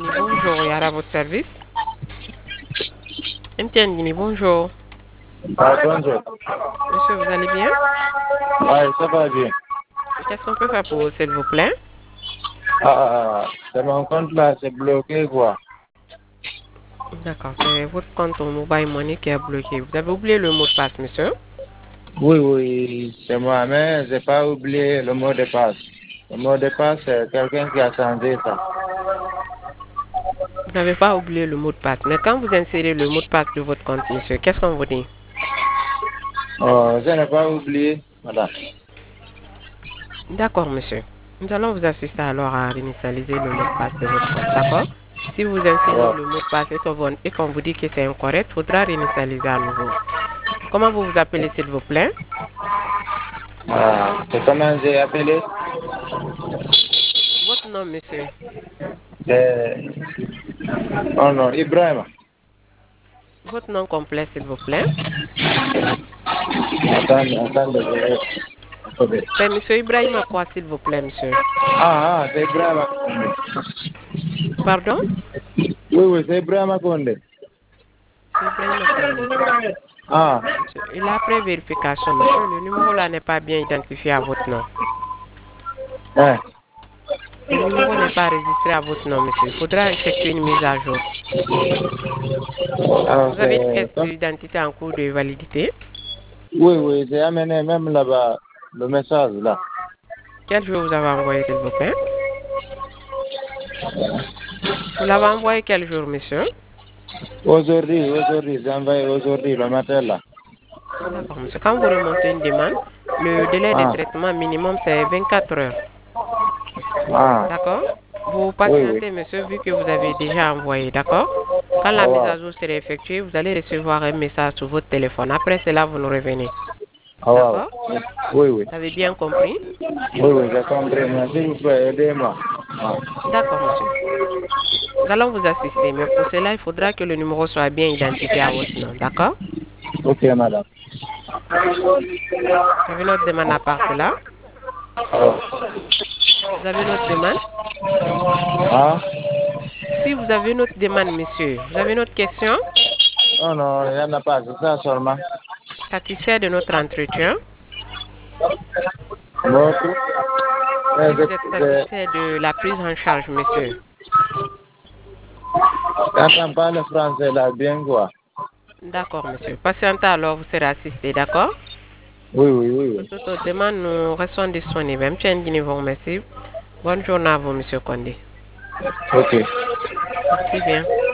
Bonjour, Yara, à votre service. Ntendini, bonjour. Bonjour. Monsieur, vous allez bien? Ouais, ça va bien. Qu'est-ce qu'on peut faire pour vous, s'il vous plaît? C'est mon compte là, c'est bloqué quoi. D'accord, c'est votre compte au Mobile Money qui est bloqué. Vous avez oublié le mot de passe, monsieur? Oui, c'est moi, mais j'ai pas oublié le mot de passe. Le mot de passe, c'est quelqu'un qui a changé ça. Vous n'avez pas oublié le mot de passe. Mais quand vous insérez le mot de passe de votre compte, monsieur, qu'est-ce qu'on vous dit? Oh, je n'ai pas oublié, madame. D'accord, monsieur. Nous allons vous assister alors à réinitialiser le mot de passe de votre compte, d'accord? Si vous insérez Ouais. le mot de passe et qu'on vous dit que c'est incorrect, il faudra réinitialiser à nouveau. Comment vous vous appelez, s'il vous plaît? C'est comment j'ai appelé? Votre nom, monsieur. C'est... Oh non, Ibrahim. Votre nom complet, s'il vous plaît. Attendez. Attendez. C'est monsieur Ibrahim quoi, s'il vous plaît, monsieur? C'est Ibrahim. Pardon? Oui, c'est Ibrahim Condé. C'est Ibrahim Kondé. Ah, Monsieur, et là, après vérification, monsieur, le numéro là n'est pas bien identifié à votre nom. hein. Le numéro n'est pas enregistré à votre nom, monsieur. Il faudra effectuer une mise à jour. Alors, Vous avez une pièce d'identité en cours de validité. oui, j'ai amené même là-bas le message là. Quel jour vous avez envoyé, s'il vous plaît? Vous l'avez envoyé quel jour, monsieur? Aujourd'hui, j'ai envoyé aujourd'hui le matin là. D'accord, monsieur. Quand vous remontez une demande, le délai de Ah, traitement minimum, c'est 24 heures. ah, D'accord? Vous oui. patientez, monsieur, vu que vous avez déjà envoyé, d'accord? Quand Ah, la mise wow. à jour sera effectuée, vous allez recevoir un message sur votre téléphone. Après cela, vous nous revenez. Ah, wow. D'accord? Oui. Vous avez bien compris? Oui, j'ai compris. Mais s'il vous plaît, aidez-moi. Ah. D'accord, monsieur. Nous allons vous assister, mais pour cela, il faudra que le numéro soit bien identifié à votre nom. D'accord? Ok, madame. Vous avez notre demande à part cela? Ah. Vous avez notre demande? Ah? Si vous avez notre demande, monsieur, vous avez notre question? Oh non, il n'y en a pas, c'est ça seulement. Satisfait de notre entretien? L'autre, Si vous êtes satisfait de la prise en charge, monsieur. j'entends pas le français là, bien quoi. D'accord, monsieur. Patientez alors, vous serez assisté, d'accord? Pour Oui. toute autre demande, nous restons disponibles. Merci. Bonne journée à vous, monsieur Condé. Ok. Merci bien.